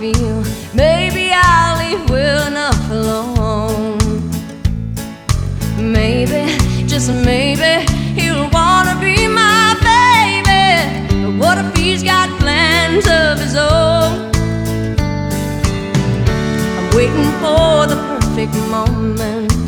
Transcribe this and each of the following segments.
feel. Maybe I'll leave well enough alone. Maybe, just maybe, he'll wanna be my baby. But what if he's got plans of his own? I'm waiting for the perfect moment,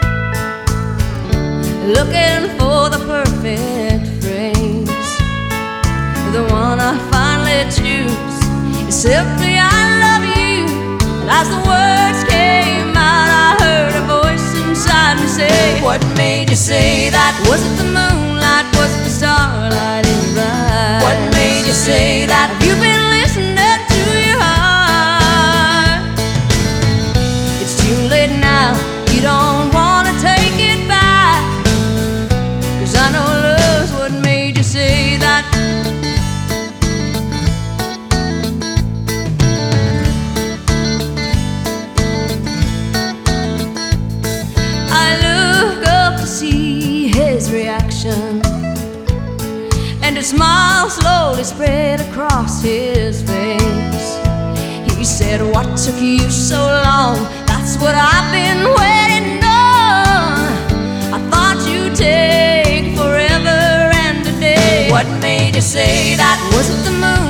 looking for the perfect phrase, the one I finally choose is simply I love you. And as the words came out, I heard a voice inside me say, what made you say that? Was it the moonlight? Was it the starlight in your eyes? What made you say that? Have you been listening to your heart? It's too late now, you don't wanna take it back, 'cause I know love's what made you say that. And a smile slowly spread across his face. He said, what took you so long? That's what I've been waiting on. I thought you'd take forever and a day. What made you say that? Was it the moon?